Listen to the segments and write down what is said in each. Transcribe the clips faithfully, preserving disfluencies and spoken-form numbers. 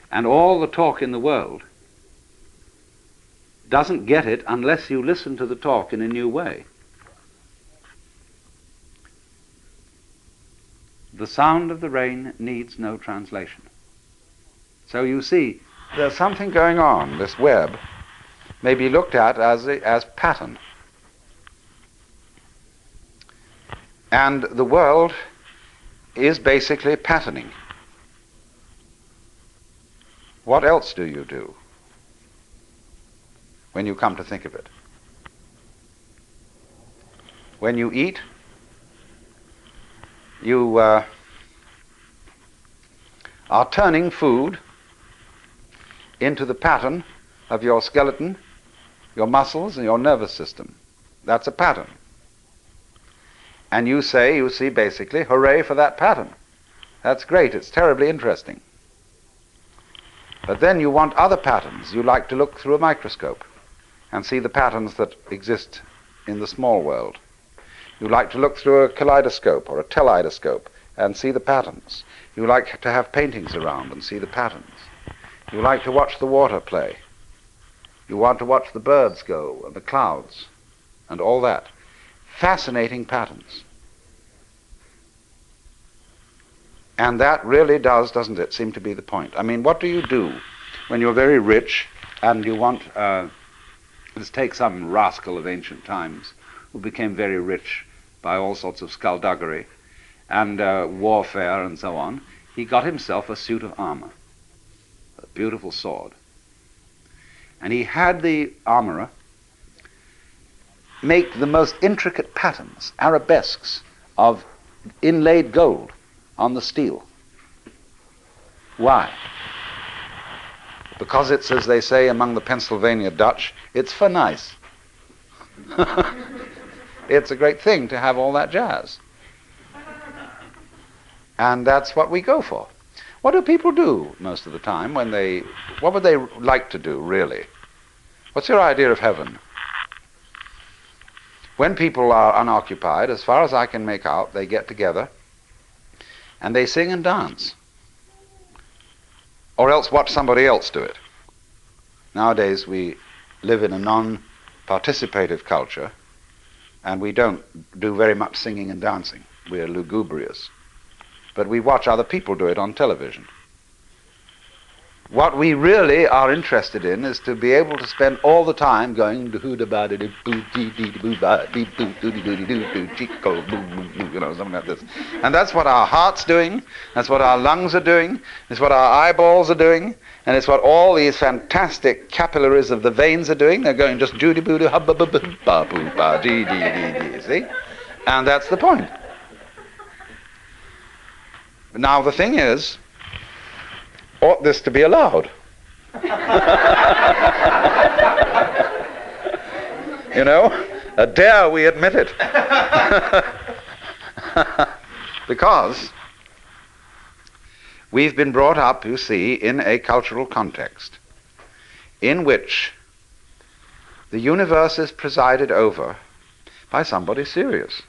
And all the talk in the world doesn't get it unless you listen to the talk in a new way. The sound of the rain needs no translation. So you see, there's something going on. This web may be looked at as a, as pattern. And the world is basically patterning. What else do you do when you come to think of it? When you eat, you uh, are turning food into the pattern of your skeleton, your muscles, and your nervous system. That's a pattern. And you say, you see, basically, hooray for that pattern. That's great, it's terribly interesting. But then you want other patterns. You like to look through a microscope and see the patterns that exist in the small world. You like to look through a kaleidoscope or a teleidoscope and see the patterns. You like to have paintings around and see the patterns. You like to watch the water play. You want to watch the birds go and the clouds and all that. Fascinating patterns. And that really does, doesn't it, seem to be the point. I mean, what do you do when you're very rich and you want, uh, let's take some rascal of ancient times who became very rich by all sorts of skullduggery and uh, warfare and so on. He got himself a suit of armor, a beautiful sword. And he had the armorer make the most intricate patterns, arabesques of inlaid gold on the steel. Why? Because it's, as they say among the Pennsylvania Dutch, it's for nice. It's a great thing to have all that jazz. And that's what we go for. What do people do most of the time when they, what would they like to do, really? What's your idea of heaven? When people are unoccupied, as far as I can make out, they get together and they sing and dance. Or else watch somebody else do it. Nowadays we live in a non-participative culture and we don't do very much singing and dancing. We're lugubrious. But we watch other people do it on television. What we really are interested in is to be able to spend all the time going, you know, something like this. And that's what our heart's doing, that's what our lungs are doing, it's what our eyeballs are doing, and it's what all these fantastic capillaries of the veins are doing. They're going just doody boo doo hubba bubba ba boo ba dee dee dee dee, see? And that's the point. Now the thing is, ought this to be allowed? You know, uh, dare we admit it? Because we've been brought up, you see, in a cultural context in which the universe is presided over by somebody serious.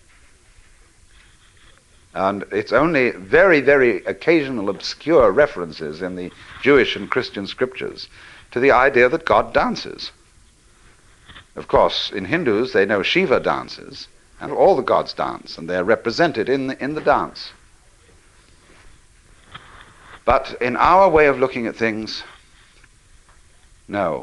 And it's only very, very occasional obscure references in the Jewish and Christian scriptures to the idea that God dances. Of course, in Hindus, they know Shiva dances, and all the gods dance, and they're represented in the, in the dance. But in our way of looking at things, no.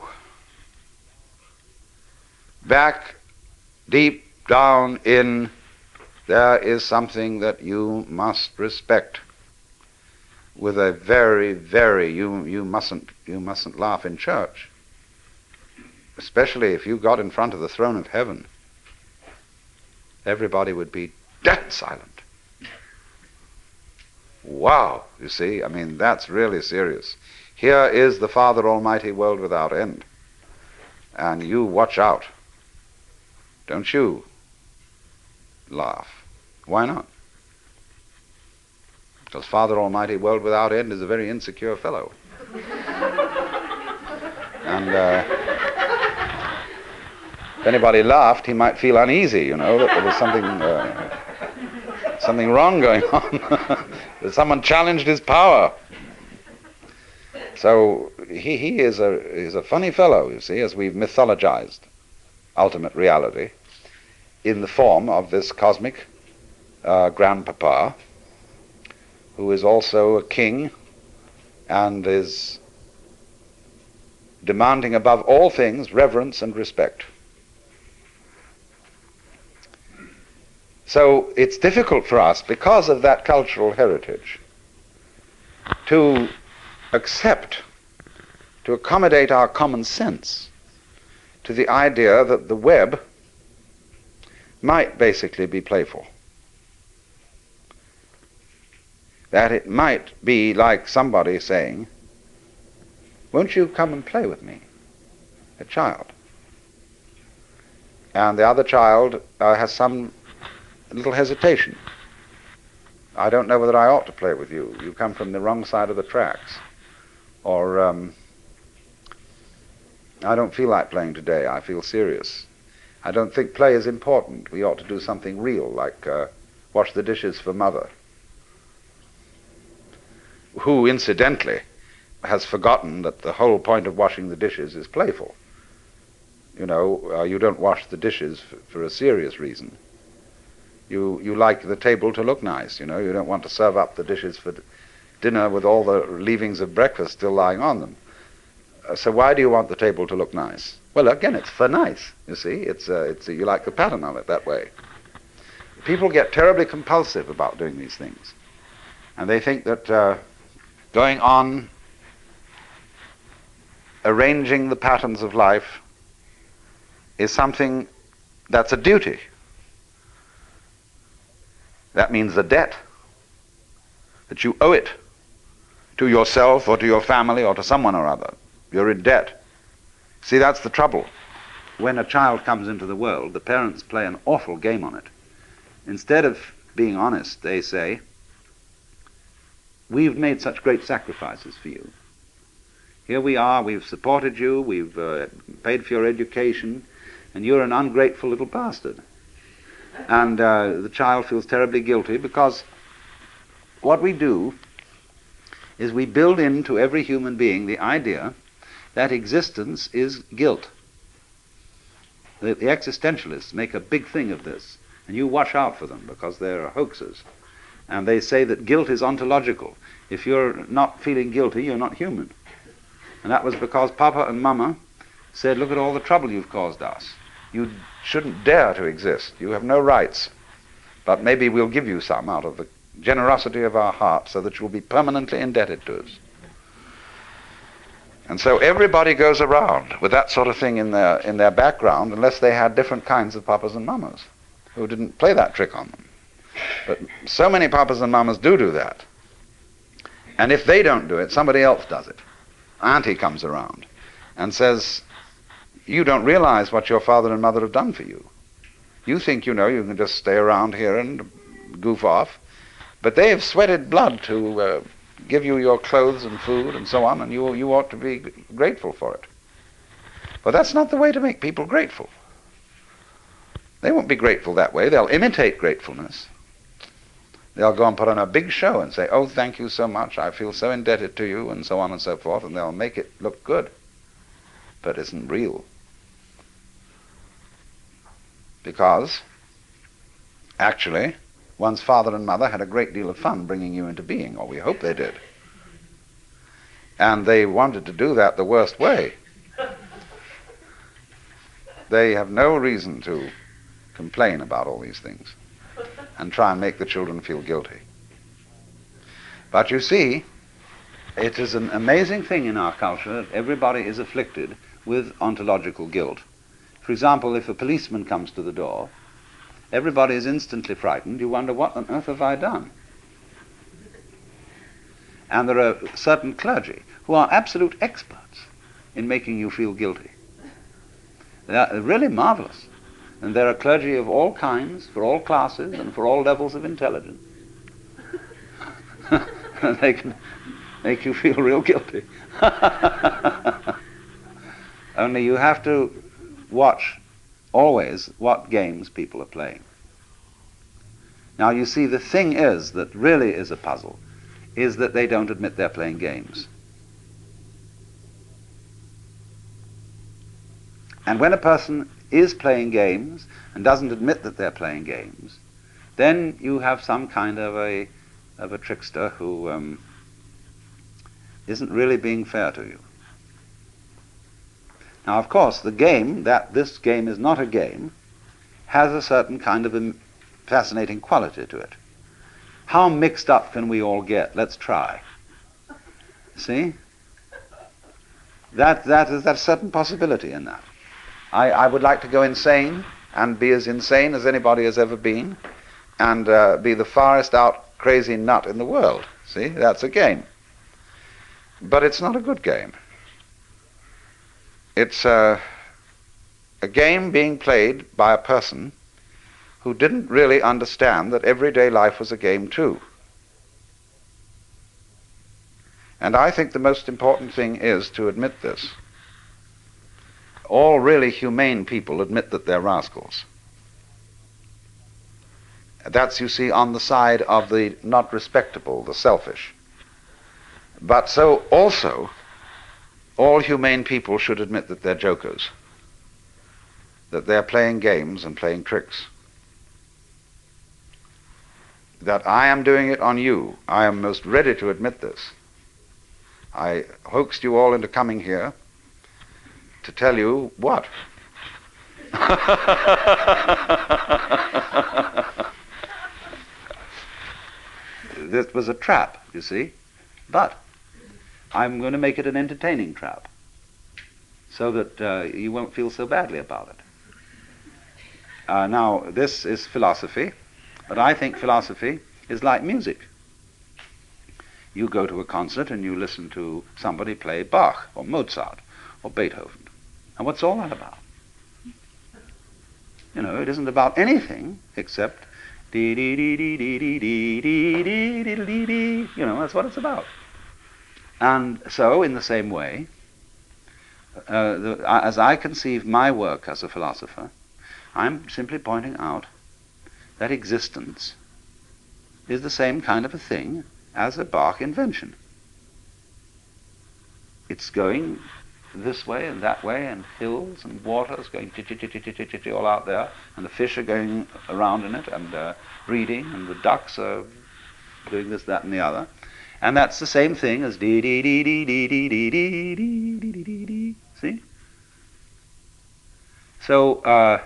Back, deep down in, there is something that you must respect with a very, very, you, you mustn't, you mustn't laugh in church. Especially if you got in front of the throne of heaven. Everybody would be dead silent. Wow, you see, I mean, that's really serious. Here is the Father Almighty, world without end. And you watch out. Don't you laugh. Why not? Because Father Almighty, world without end is a very insecure fellow. And uh, if anybody laughed, he might feel uneasy, you know, that there was something, uh, something wrong going on. That someone challenged his power. So he, he is a is a funny fellow, you see, as we've mythologized ultimate reality in the form of this cosmic uh, grandpapa, who is also a king and is demanding above all things reverence and respect. So it's difficult for us, because of that cultural heritage, to accept, to accommodate our common sense to the idea that the web might basically be playful. That it might be like somebody saying, "Won't you come and play with me?" A child. And the other child uh, has some little hesitation. "I don't know whether I ought to play with you. You come from the wrong side of the tracks." Or, um, "I don't feel like playing today. I feel serious. I don't think play is important. We ought to do something real, like uh, wash the dishes for mother." Who, incidentally, has forgotten that the whole point of washing the dishes is playful. You know, uh, you don't wash the dishes for, for a serious reason. You you like the table to look nice, you know. You don't want to serve up the dishes for d- dinner with all the leavings of breakfast still lying on them. Uh, so why do you want the table to look nice? Well, again, it's for nice, you see. It's uh, it's uh, you like the pattern of it that way. People get terribly compulsive about doing these things. And they think that uh, going on arranging the patterns of life is something that's a duty. That means a debt, that you owe it to yourself or to your family or to someone or other. You're in debt. See, that's the trouble. When a child comes into the world, the parents play an awful game on it. Instead of being honest, they say, "We've made such great sacrifices for you. Here we are, we've supported you, we've uh, paid for your education, and you're an ungrateful little bastard." And uh, the child feels terribly guilty, because what we do is we build into every human being the idea that existence is guilt. The, the existentialists make a big thing of this, and you watch out for them, because they're hoaxers. And they say that guilt is ontological. If you're not feeling guilty, you're not human. And that was because Papa and Mama said, "Look at all the trouble you've caused us. You shouldn't dare to exist. You have no rights. But maybe we'll give you some out of the generosity of our heart, so that you'll be permanently indebted to us." And so everybody goes around with that sort of thing in their in their background, unless they had different kinds of papas and mamas who didn't play that trick on them. But so many papas and mamas do do that. And if they don't do it, somebody else does it. Auntie comes around and says, "You don't realize what your father and mother have done for you. You think, you know, you can just stay around here and goof off, but they have sweated blood to uh, give you your clothes and food and so on, and you you ought to be grateful for it." But that's not the way to make people grateful. They won't be grateful that way. They'll imitate gratefulness. They'll go and put on a big show and say, "Oh, thank you so much, I feel so indebted to you," and so on and so forth, and they'll make it look good. But it isn't real. Because, actually, one's father and mother had a great deal of fun bringing you into being, or we hope they did. And they wanted to do that the worst way. They have no reason to complain about all these things and try and make the children feel guilty. But you see, it is an amazing thing in our culture that everybody is afflicted with ontological guilt. For example, if a policeman comes to the door, everybody is instantly frightened. You wonder, what on earth have I done? And there are certain clergy who are absolute experts in making you feel guilty. They are really marvelous. And there are clergy of all kinds, for all classes, and for all levels of intelligence. And they can make you feel real guilty. Only you have to watch always what games people are playing. Now you see, the thing is that really is a puzzle, is that they don't admit they're playing games. And when a person is playing games and doesn't admit that they're playing games, then you have some kind of a of a trickster who um, isn't really being fair to you. Now, of course, the game, that this game is not a game, has a certain kind of a fascinating quality to it. How mixed up can we all get? Let's try. See? That, that is that certain possibility in that. I, I would like to go insane and be as insane as anybody has ever been and uh, be the farthest out crazy nut in the world. See? That's a game. But it's not a good game. It's uh, a game being played by a person who didn't really understand that everyday life was a game too. And I think the most important thing is to admit this. All really humane people admit that they're rascals. That's, you see, on the side of the not respectable, the selfish. But so also, all humane people should admit that they're jokers, that they're playing games and playing tricks. That I am doing it on you. I am most ready to admit this. I hoaxed you all into coming here to tell you what? This was a trap, you see, but I'm going to make it an entertaining trap so that uh, you won't feel so badly about it. Uh, now, this is philosophy, but I think philosophy is like music. You go to a concert and you listen to somebody play Bach or Mozart or Beethoven. And what's all that about? You know, it isn't about anything except dee dee dee dee dee dee dee dee dee dee dee dee. You know, that's what it's about. And so, in the same way, uh, the, as I conceive my work as a philosopher, I'm simply pointing out that existence is the same kind of a thing as a Bach invention. It's going this way and that way, and hills and waters going all out there, and the fish are going around in it and uh, breeding, and the ducks are doing this, that, and the other. And that's the same thing as dee dee dee dee dee dee dee dee dee dee dee dee. See? So, uh,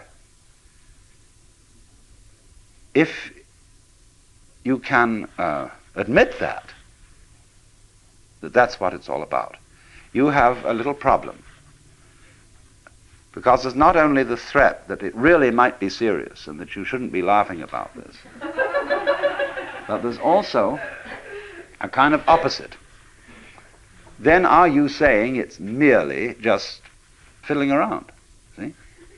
if you can uh, admit that, that that's what it's all about, you have a little problem. Because there's not only the threat that it really might be serious and that you shouldn't be laughing about this, but there's also a kind of opposite. Then are you saying it's merely just fiddling around? See?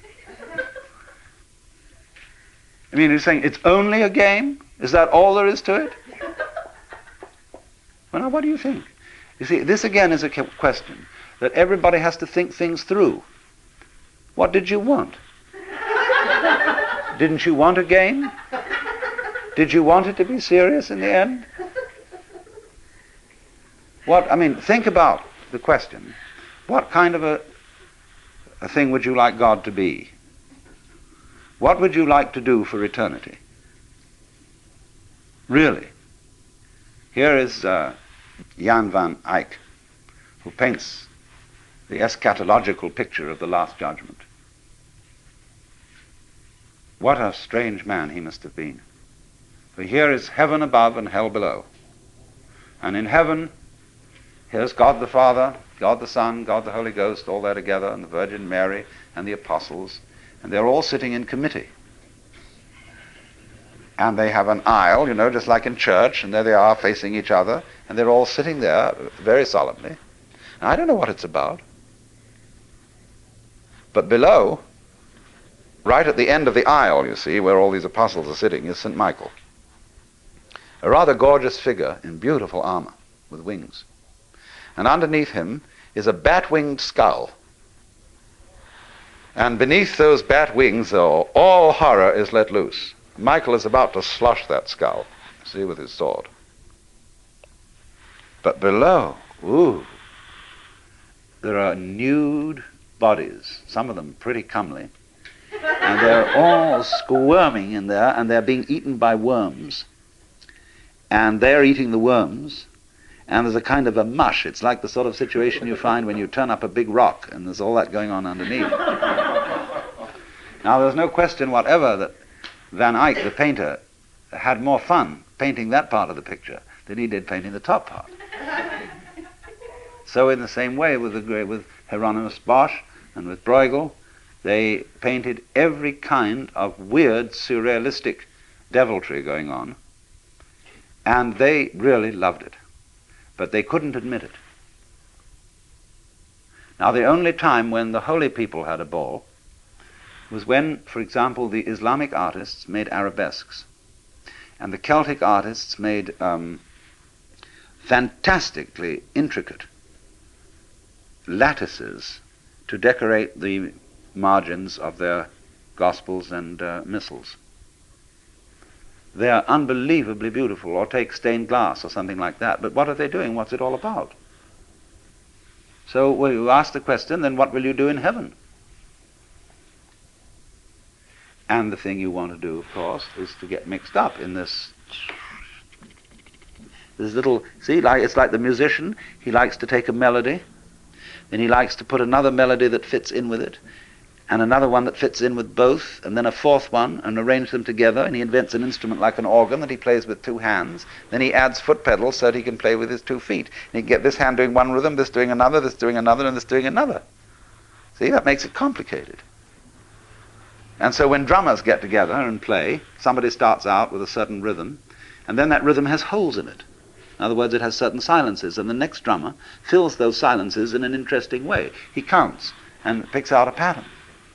I mean, you're saying it's only a game? Is that all there is to it? Well, now, what do you think? You see, this again is a question that everybody has to think things through. What did you want? Didn't you want a game? Did you want it to be serious in the end? What, I mean, think about the question. What kind of a, a thing would you like God to be? What would you like to do for eternity? Really? Here is uh, Jan van Eyck, who paints the eschatological picture of the Last Judgment. What a strange man he must have been. For here is heaven above and hell below. And in heaven, here's God the Father, God the Son, God the Holy Ghost, all there together, and the Virgin Mary and the apostles, and they're all sitting in committee. And they have an aisle, you know, just like in church, and there they are facing each other, and they're all sitting there very solemnly. And I don't know what it's about. But below, right at the end of the aisle, you see, where all these apostles are sitting, is Saint Michael. A rather gorgeous figure in beautiful armor with wings. And underneath him is a bat-winged skull. And beneath those bat wings, though, all horror is let loose. Michael is about to slush that skull, see, with his sword. But below, ooh, there are nude bodies, some of them pretty comely, and they're all squirming in there, and they're being eaten by worms. And they're eating the worms, and there's a kind of a mush. It's like the sort of situation you find when you turn up a big rock, and there's all that going on underneath. Now, there's no question whatever that Van Eyck, the painter, had more fun painting that part of the picture than he did painting the top part. So in the same way with, the, with Hieronymus Bosch and with Bruegel, they painted every kind of weird, surrealistic deviltry going on, and they really loved it. But they couldn't admit it. Now, the only time when the holy people had a ball was when, for example, the Islamic artists made arabesques, and the Celtic artists made um, fantastically intricate lattices to decorate the margins of their gospels and uh, missals. They are unbelievably beautiful, or take stained glass or something like that. But what are they doing? What's it all about? So well, you ask the question, then what will you do in heaven? And the thing you want to do, of course, is to get mixed up in this this little, see, like it's like the musician. He likes to take a melody, then he likes to put another melody that fits in with it, and another one that fits in with both, and then a fourth one, and arrange them together, and he invents an instrument like an organ that he plays with two hands. Then he adds foot pedals so that he can play with his two feet. And he can get this hand doing one rhythm, this doing another, this doing another, and this doing another. See, that makes it complicated. And so when drummers get together and play, somebody starts out with a certain rhythm, and then that rhythm has holes in it. In other words, it has certain silences, and the next drummer fills those silences in an interesting way. He counts and picks out a pattern.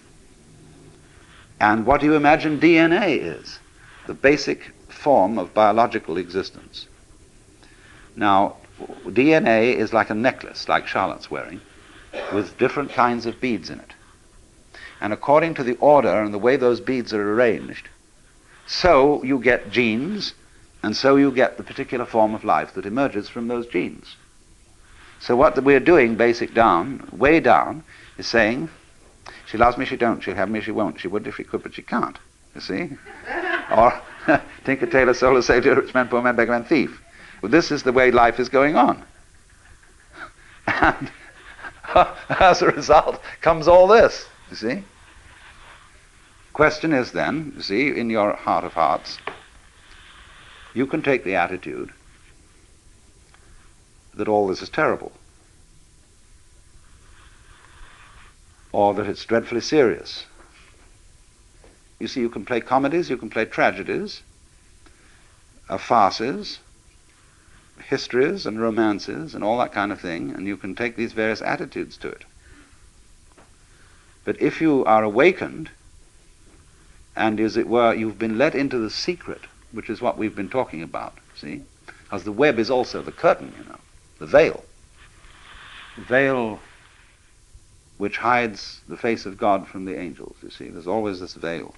And what do you imagine D N A is? The basic form of biological existence. Now, D N A is like a necklace, like Charlotte's wearing, with different kinds of beads in it. And according to the order and the way those beads are arranged, so you get genes, and so you get the particular form of life that emerges from those genes. So what we're doing, basic down, way down, is saying, she loves me, she don't. She'll have me, she won't. She would if she could, but she can't. You see? Or Tinker, Tailor, Solar, Savior, Rich Man, Poor Man, Beggar Man, Thief. Well, this is the way life is going on. And as a result comes all this, you see? Question is then, you see, in your heart of hearts, you can take the attitude that all this is terrible, or that it's dreadfully serious. You see, you can play comedies, you can play tragedies, uh, farces, histories and romances and all that kind of thing, and you can take these various attitudes to it. But if you are awakened, and as it were, you've been let into the secret, which is what we've been talking about, see? Because the web is also the curtain, you know, the veil. The veil which hides the face of God from the angels, you see. There's always this veil.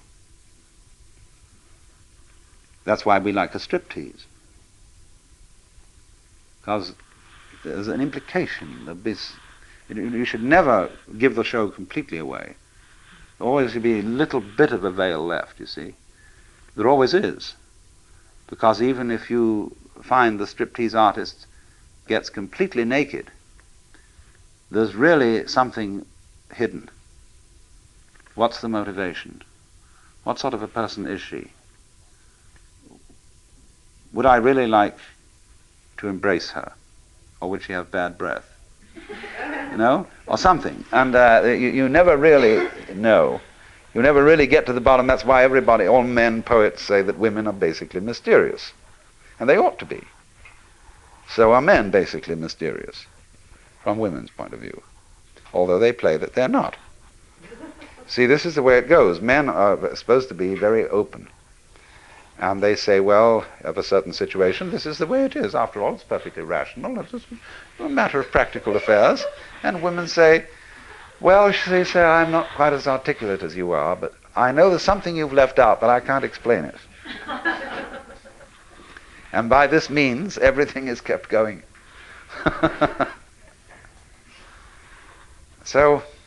That's why we like a striptease. Because there's an implication. There'll be, you should never give the show completely away. There always should be a little bit of a veil left, you see. There always is. Because even if you find the striptease artist gets completely naked, there's really something hidden. What's the motivation? What sort of a person is she? Would I really like to embrace her? Or would she have bad breath? You know? Or something. And uh, you, you never really know. You never really get to the bottom. That's why everybody, all men poets say that women are basically mysterious. And they ought to be. So are men basically mysterious, from women's point of view. Although they play that they're not. See, this is the way it goes. Men are supposed to be very open. And they say, well, of a certain situation, this is the way it is. After all, it's perfectly rational. It's just a matter of practical affairs. And women say, well, they say, I'm not quite as articulate as you are, but I know there's something you've left out, but I can't explain it. And by this means, everything is kept going. So